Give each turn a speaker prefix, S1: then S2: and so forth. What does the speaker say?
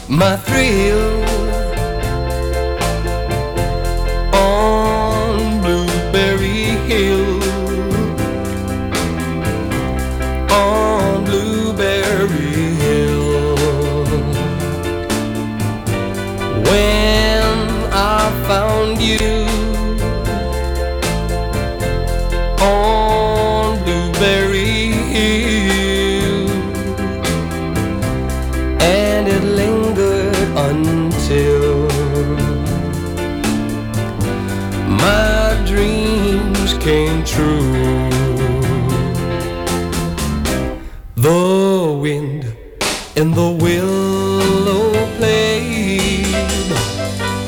S1: my thrill on Blueberry Hill, on Blueberry Hill. When I found you on Blueberry Hill, and it lingered until my dreams came true. The wind in the wilderness